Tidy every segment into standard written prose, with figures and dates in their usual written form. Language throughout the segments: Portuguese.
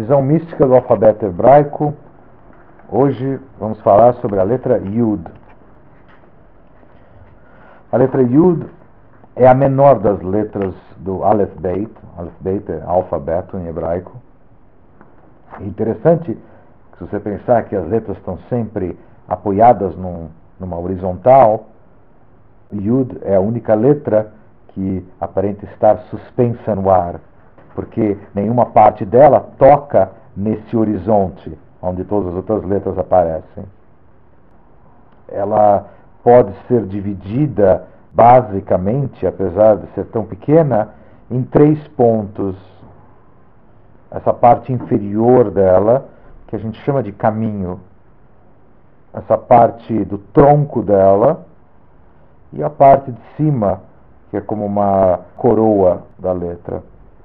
visão mística do alfabeto hebraico. Hoje vamos falar sobre a letra Yud. A letra Yud é a menor das letras do Aleph Beit. Aleph Beit é alfabeto em hebraico. É interessante que, se você pensar que as letras estão sempre apoiadas numa horizontal, Yud é a única letra que aparenta estar suspensa no ar, porque nenhuma parte dela toca nesse horizonte onde todas as outras letras aparecem. Ela pode ser dividida basicamente, apesar de ser tão pequena, em 3 pontos. Essa parte inferior dela, que a gente chama de caminho, essa parte do tronco dela, e a parte de cima, que é como uma coroa da letra.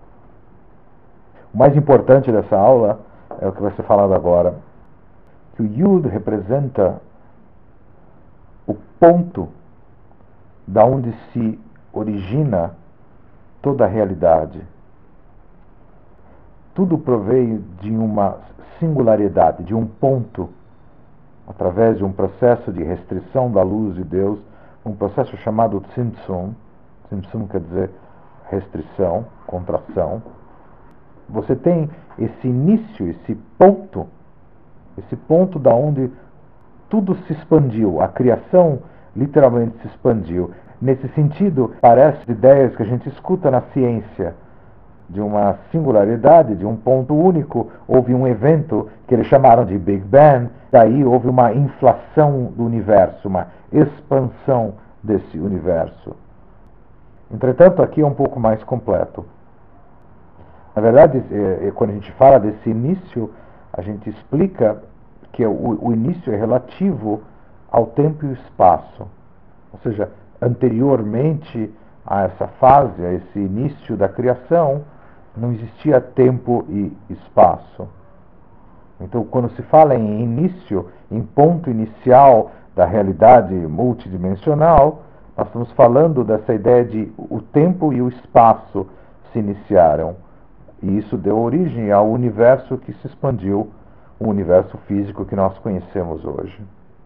O mais importante dessa aula é o que vai ser falado agora, que o Yud representa o ponto da onde se origina toda a realidade. Tudo proveio de uma singularidade, de um ponto, através de um processo de restrição da luz de Deus, um processo chamado Tzimtzum. Tzimtzum quer dizer restrição, contração. Você tem esse início, esse ponto da onde tudo se expandiu, a criação literalmente se expandiu. Nesse sentido, parece ideias que a gente escuta na ciência, de uma singularidade, de um ponto único. Houve um evento que eles chamaram de Big Bang, daí houve uma inflação do universo, uma expansão desse universo. Entretanto, aqui é um pouco mais completo. Na verdade, quando a gente fala desse início, a gente explica que o início é relativo ao tempo e o espaço. Ou seja, anteriormente a essa fase, a esse início da criação, não existia tempo e espaço. Então, quando se fala em início, em ponto inicial da realidade multidimensional, nós estamos falando dessa ideia de o tempo e o espaço se iniciaram. E isso deu origem ao universo que se expandiu, o universo físico que nós conhecemos hoje.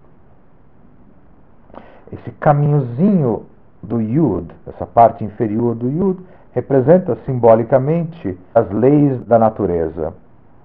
Esse caminhozinho do Yud, essa parte inferior do Yud, representa simbolicamente as leis da natureza.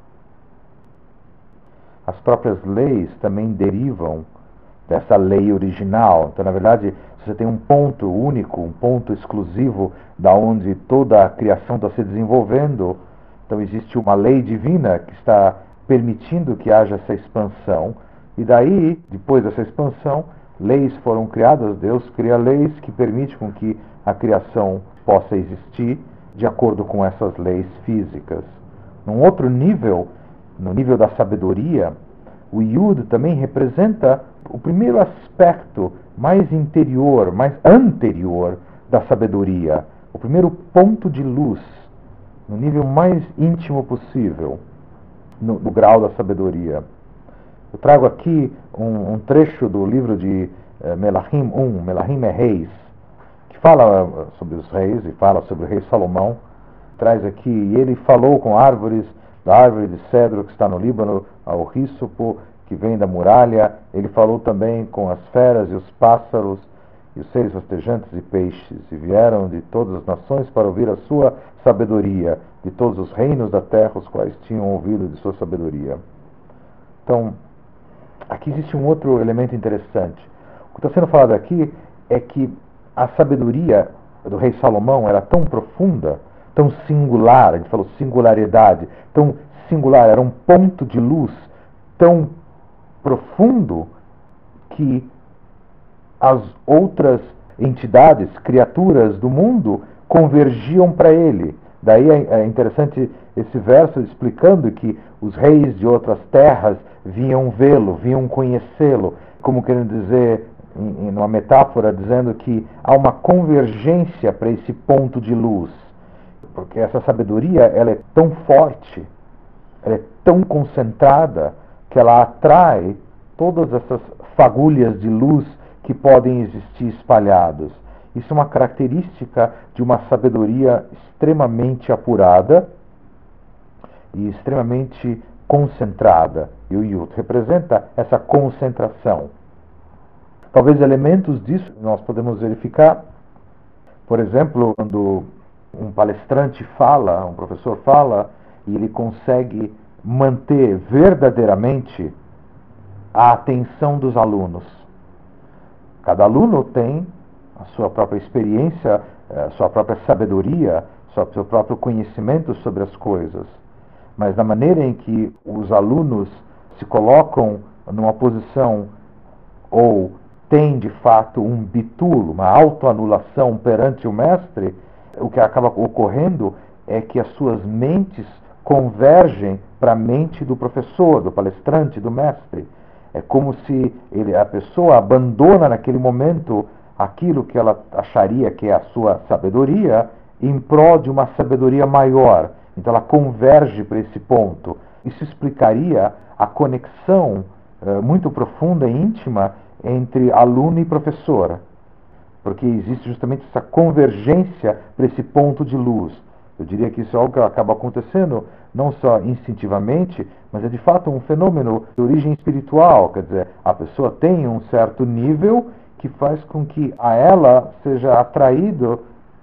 As próprias leis também derivam dessa lei original. Então, na verdade, você tem um ponto único, um ponto exclusivo da onde toda a criação está se desenvolvendo. Então, existe uma lei divina que está permitindo que haja essa expansão. E daí, depois dessa expansão, leis foram criadas. Deus cria leis que permitem com que a criação possa existir de acordo com essas leis físicas. Num outro nível, no nível da sabedoria, o Yud também representa o primeiro aspecto mais interior, mais anterior da sabedoria, o primeiro ponto de luz, no nível mais íntimo possível, no grau da sabedoria. Eu trago aqui um trecho do livro de Melahim 1, Melahim é Reis, que fala sobre os reis e fala sobre o rei Salomão. Traz aqui, e ele falou com árvores, da árvore de cedro que está no Líbano, ao rísopo que vem da muralha. Ele falou também com as feras e os pássaros e os seres rastejantes e peixes, e vieram de todas as nações para ouvir a sua sabedoria, de todos os reinos da terra, os quais tinham ouvido de sua sabedoria. Então, aqui existe um outro elemento interessante. O que está sendo falado aqui é que a sabedoria do rei Salomão era tão profunda, tão singular, a gente falou singularidade, tão singular, era um ponto de luz tão profundo que as outras entidades, criaturas do mundo convergiam para ele. Daí é interessante esse verso explicando que os reis de outras terras vinham vê-lo, vinham conhecê-lo, como querendo dizer, numa metáfora, dizendo que há uma convergência para esse ponto de luz, porque essa sabedoria ela é tão forte, ela é tão concentrada, que ela atrai todas essas fagulhas de luz que podem existir espalhadas. Isso é uma característica de uma sabedoria extremamente apurada e extremamente concentrada. E o Yud representa essa concentração. Talvez elementos disso nós podemos verificar, por exemplo, quando um palestrante fala, um professor fala, e ele consegue manter verdadeiramente a atenção dos alunos. Cada aluno tem a sua própria experiência, a sua própria sabedoria, seu próprio conhecimento sobre as coisas. Mas na maneira em que os alunos se colocam numa posição ou têm de fato um bitul, uma autoanulação perante o mestre, o que acaba ocorrendo é que as suas mentes convergem para a mente do professor, do palestrante, do mestre. É como se a pessoa abandona naquele momento aquilo que ela acharia que é a sua sabedoria em prol de uma sabedoria maior. Então ela converge para esse ponto. Isso explicaria a conexão muito profunda e íntima entre aluno e professor, porque existe justamente essa convergência para esse ponto de luz. Eu diria que isso é algo que acaba acontecendo não só instintivamente, mas é de fato um fenômeno de origem espiritual. Quer dizer, a pessoa tem um certo nível que faz com que a ela seja atraído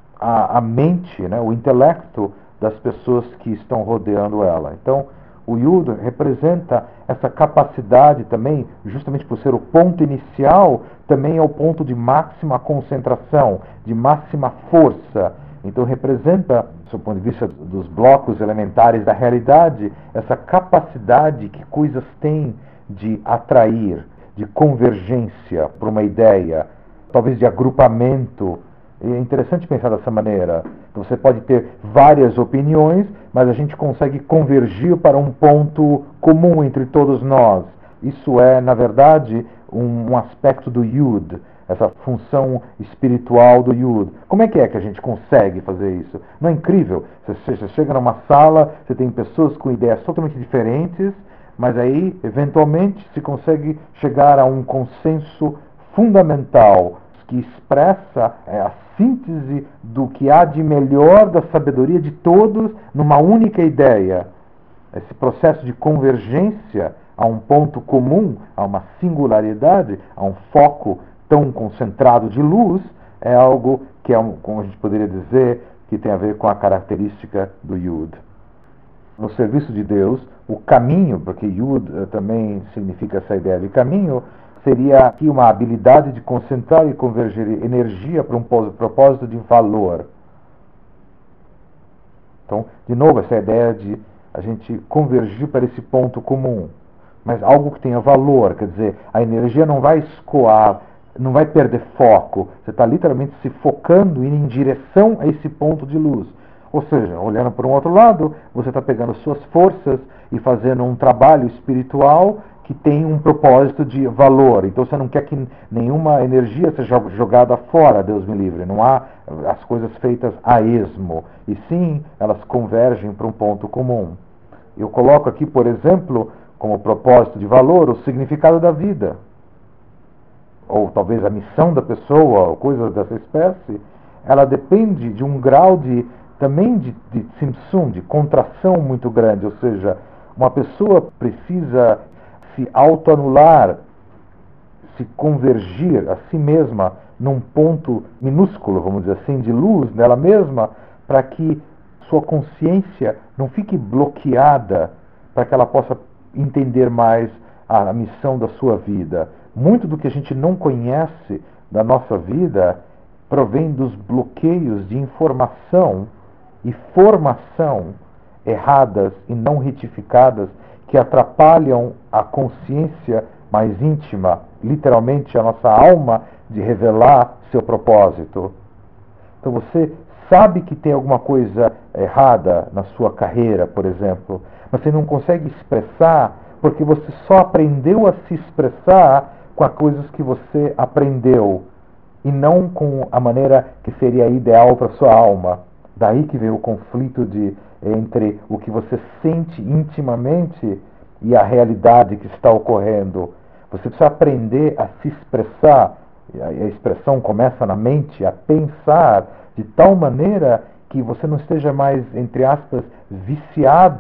a mente, né, o intelecto das pessoas que estão rodeando ela. Então, o Yud representa essa capacidade também, justamente por ser o ponto inicial, também é o ponto de máxima concentração, de máxima força. Então representa, do ponto de vista dos blocos elementares da realidade, essa capacidade que coisas têm de atrair, de convergência para uma ideia, talvez de agrupamento. É interessante pensar dessa maneira. Você pode ter várias opiniões, mas a gente consegue convergir para um ponto comum entre todos nós. Isso é, na verdade, um aspecto do Yud, essa função espiritual do Yud. Como é que a gente consegue fazer isso? Não é incrível? Você chega numa sala, você tem pessoas com ideias totalmente diferentes, mas aí, eventualmente, se consegue chegar a um consenso fundamental que expressa a síntese do que há de melhor da sabedoria de todos numa única ideia. Esse processo de convergência a um ponto comum, a uma singularidade, a um foco tão concentrado de luz, é algo que como a gente poderia dizer, que tem a ver com a característica do Yud. No serviço de Deus, o caminho, porque Yud também significa essa ideia de caminho, seria aqui uma habilidade de concentrar e convergir energia para um propósito de valor. Então, de novo, essa ideia de a gente convergir para esse ponto comum, mas algo que tenha valor, quer dizer, a energia não vai escoar, não vai perder foco, você está literalmente se focando em direção a esse ponto de luz. Ou seja, olhando para um outro lado, você está pegando suas forças e fazendo um trabalho espiritual que tem um propósito de valor. Então você não quer que nenhuma energia seja jogada fora, Deus me livre. Não há as coisas feitas a esmo. E sim, elas convergem para um ponto comum. Eu coloco aqui, por exemplo, como propósito de valor, o significado da vida. Ou talvez a missão da pessoa, ou coisas dessa espécie. Ela depende de um grau também de simsum, de contração muito grande. Ou seja, uma pessoa precisa se autoanular, se convergir a si mesma num ponto minúsculo, vamos dizer assim, de luz nela mesma, para que sua consciência não fique bloqueada, para que ela possa entender mais a missão da sua vida. Muito do que a gente não conhece da nossa vida provém dos bloqueios de informação e formação erradas e não retificadas que atrapalham a consciência mais íntima, literalmente a nossa alma, de revelar seu propósito. Então você sabe que tem alguma coisa errada na sua carreira, por exemplo, mas você não consegue expressar porque você só aprendeu a se expressar com as coisas que você aprendeu e não com a maneira que seria ideal para sua alma. Daí que vem o conflito entre o que você sente intimamente e a realidade que está ocorrendo. Você precisa aprender a se expressar, e a expressão começa na mente, a pensar de tal maneira que você não esteja mais, entre aspas, viciado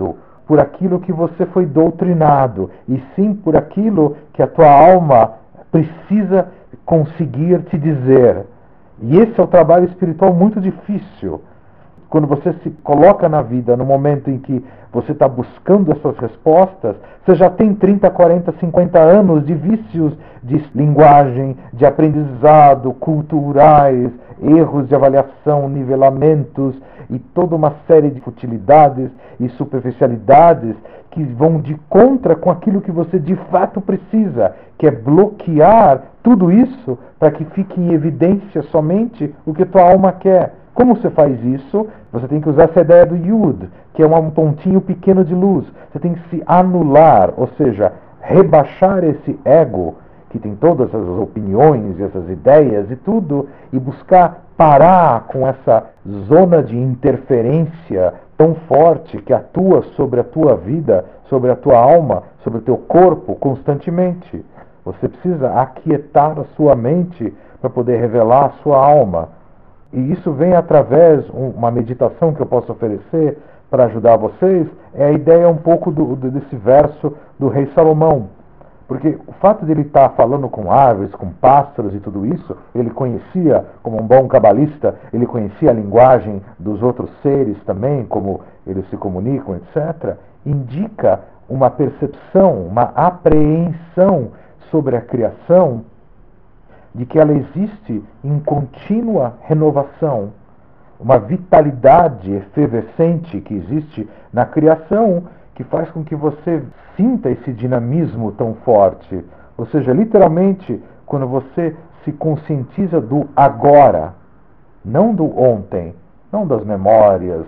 por aquilo que você foi doutrinado, e sim por aquilo que a tua alma precisa conseguir te dizer. E esse é o trabalho espiritual muito difícil. Quando você se coloca na vida, no momento em que você está buscando essas respostas, você já tem 30, 40, 50 anos de vícios de linguagem, de aprendizado, culturais, erros de avaliação, nivelamentos e toda uma série de futilidades e superficialidades que vão de contra com aquilo que você de fato precisa, que é bloquear tudo isso para que fique em evidência somente o que tua alma quer. Como você faz isso? Você tem que usar essa ideia do Yud, que é um pontinho pequeno de luz. Você tem que se anular, ou seja, rebaixar esse ego, que tem todas essas opiniões, essas ideias e tudo, e buscar parar com essa zona de interferência tão forte que atua sobre a tua vida, sobre a tua alma, sobre o teu corpo constantemente. Você precisa aquietar a sua mente para poder revelar a sua alma. E isso vem através de uma meditação que eu posso oferecer para ajudar vocês, é a ideia um pouco desse verso do rei Salomão. Porque o fato de ele estar falando com árvores, com pássaros e tudo isso, ele conhecia, como um bom cabalista, ele conhecia a linguagem dos outros seres também, como eles se comunicam, etc., indica uma percepção, uma apreensão sobre a criação, de que ela existe em contínua renovação, uma vitalidade efervescente que existe na criação, que faz com que você sinta esse dinamismo tão forte. Ou seja, literalmente, quando você se conscientiza do agora, não do ontem, não das memórias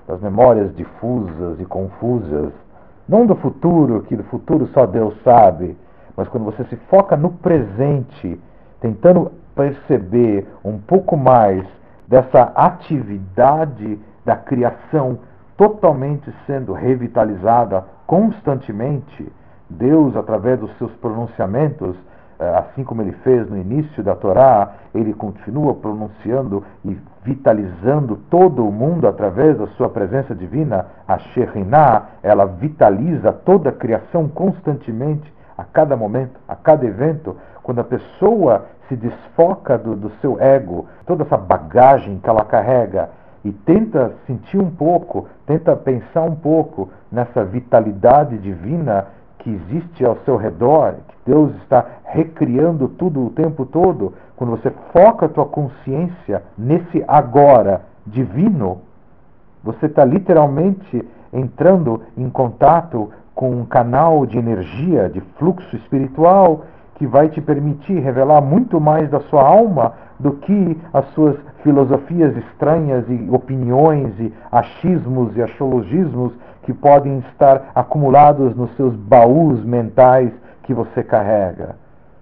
difusas e confusas, não do futuro, que do futuro só Deus sabe, mas quando você se foca no presente, tentando perceber um pouco mais dessa atividade da criação totalmente sendo revitalizada constantemente, Deus, através dos seus pronunciamentos, assim como ele fez no início da Torá, ele continua pronunciando e vitalizando todo o mundo através da sua presença divina, a Shekhinah, ela vitaliza toda a criação constantemente, a cada momento, a cada evento. Quando a pessoa se desfoca do seu ego, toda essa bagagem que ela carrega, e tenta sentir um pouco, tenta pensar um pouco nessa vitalidade divina que existe ao seu redor, que Deus está recriando tudo o tempo todo, quando você foca a tua consciência nesse agora divino, você está literalmente entrando em contato com um canal de energia, de fluxo espiritual, que vai te permitir revelar muito mais da sua alma do que as suas filosofias estranhas e opiniões e achismos e axiologismos que podem estar acumulados nos seus baús mentais que você carrega.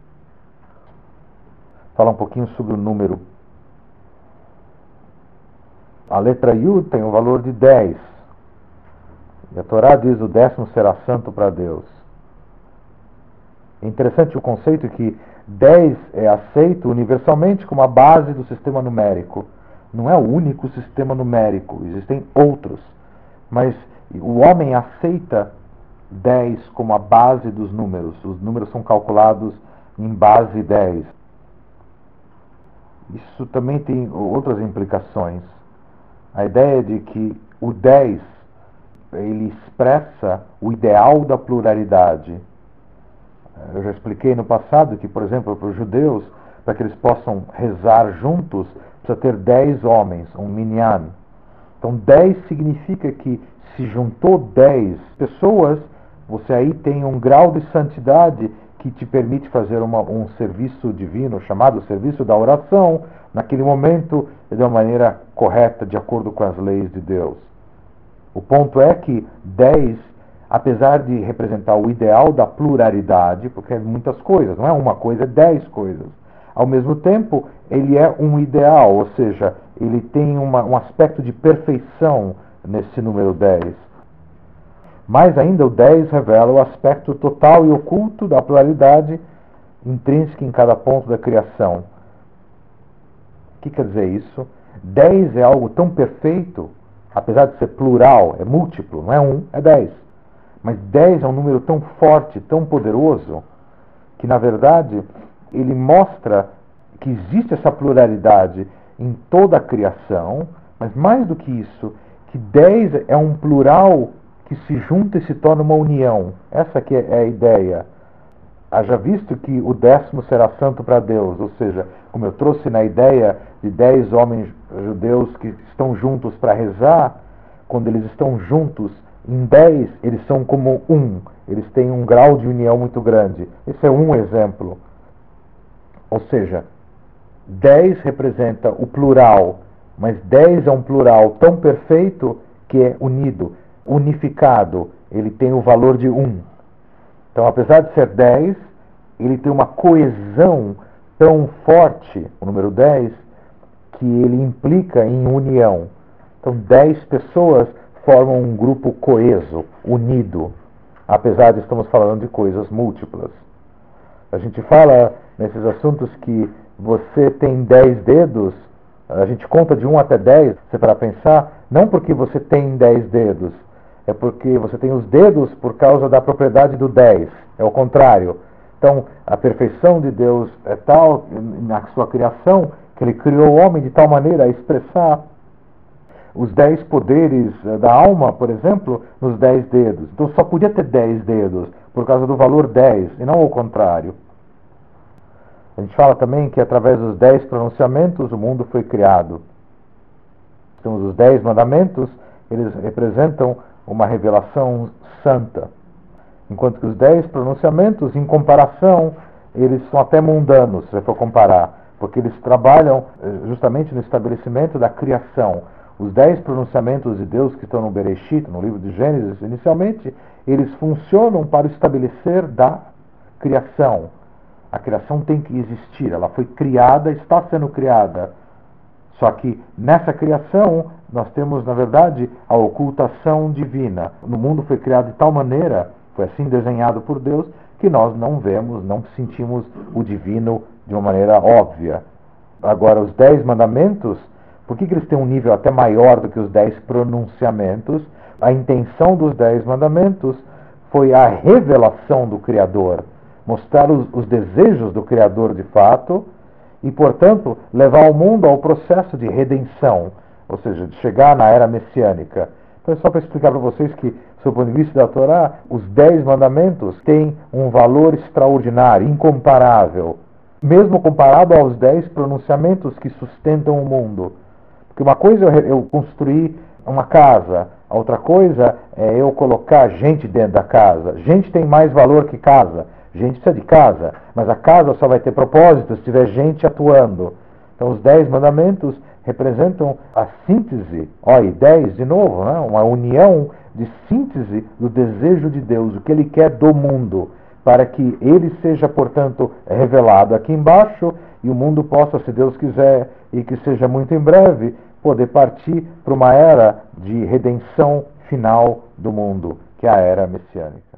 Falar um pouquinho sobre o número. A letra Yud tem o valor de 10. E a Torá diz: o 10º será santo para Deus. É interessante o conceito que 10 é aceito universalmente como a base do sistema numérico. Não é o único sistema numérico, existem outros. Mas o homem aceita 10 como a base dos números. Os números são calculados em base 10. Isso também tem outras implicações. A ideia de que o 10 ele expressa o ideal da pluralidade. Eu já expliquei no passado que, por exemplo, para os judeus, para que eles possam rezar juntos, precisa ter 10 homens, um minyan. Então 10 significa que se juntou 10 pessoas, você aí tem um grau de santidade que te permite fazer um serviço divino, chamado serviço da oração, naquele momento, de uma maneira correta, de acordo com as leis de Deus. O ponto é que 10, apesar de representar o ideal da pluralidade, porque é muitas coisas, não é uma coisa, é 10 coisas. Ao mesmo tempo, ele é um ideal, ou seja, ele tem um aspecto de perfeição nesse número 10. Mais ainda, o 10 revela o aspecto total e oculto da pluralidade intrínseca em cada ponto da criação. O que quer dizer isso? 10 é algo tão perfeito, apesar de ser plural, é múltiplo, não é um, é 10. Mas 10 é um número tão forte, tão poderoso, que na verdade ele mostra que existe essa pluralidade em toda a criação, mas mais do que isso, que 10 é um plural que se junta e se torna uma união. Essa que é a ideia. Haja visto que o 10º será santo para Deus, ou seja, como eu trouxe na ideia de 10 homens judeus que estão juntos para rezar, quando eles estão juntos, em 10 eles são como um, eles têm um grau de união muito grande. Esse é um exemplo. Ou seja, 10 representa o plural, mas 10 é um plural tão perfeito que é unido, unificado, ele tem o valor de 1. Então, apesar de ser 10, ele tem uma coesão tão forte, o número 10, que ele implica em união. Então, 10 pessoas formam um grupo coeso, unido, apesar de estamos falando de coisas múltiplas. A gente fala nesses assuntos que você tem 10 dedos, a gente conta de 1 até 10, você para pensar, não porque você tem 10 dedos, é porque você tem os dedos por causa da propriedade do 10, é o contrário. Então, a perfeição de Deus é tal na sua criação, que ele criou o homem de tal maneira a expressar os 10 poderes da alma, por exemplo, nos 10 dedos. Então, só podia ter 10 dedos, por causa do valor 10, e não o contrário. A gente fala também que através dos 10 pronunciamentos o mundo foi criado. Temos os 10 mandamentos, eles representam uma revelação santa. Enquanto que os 10 pronunciamentos, em comparação, eles são até mundanos, se você for comparar, porque eles trabalham justamente no estabelecimento da criação. Os 10 pronunciamentos de Deus que estão no Bereshit, no livro de Gênesis, inicialmente, eles funcionam para o estabelecer da criação. A criação tem que existir, ela foi criada, está sendo criada. Só que nessa criação nós temos, na verdade, a ocultação divina. O mundo foi criado de tal maneira, foi assim desenhado por Deus, que nós não vemos, não sentimos o divino de uma maneira óbvia. Agora, os 10 mandamentos, por que eles têm um nível até maior do que os 10 pronunciamentos? A intenção dos 10 mandamentos foi a revelação do Criador, mostrar os desejos do Criador de fato e, portanto, levar o mundo ao processo de redenção, ou seja, de chegar na era messiânica. Então é só para explicar para vocês que, sob o ponto de vista da Torá, os 10 mandamentos têm um valor extraordinário, incomparável, mesmo comparado aos 10 pronunciamentos que sustentam o mundo. Porque uma coisa é eu construir uma casa, a outra coisa é eu colocar gente dentro da casa. Gente tem mais valor que casa. Gente precisa de casa, mas a casa só vai ter propósito se tiver gente atuando. Então os 10 mandamentos representam a síntese, olha, 10 de novo, né? Uma união de síntese do desejo de Deus, o que Ele quer do mundo, para que Ele seja, portanto, revelado aqui embaixo e o mundo possa, se Deus quiser, e que seja muito em breve, poder partir para uma era de redenção final do mundo, que é a era messiânica.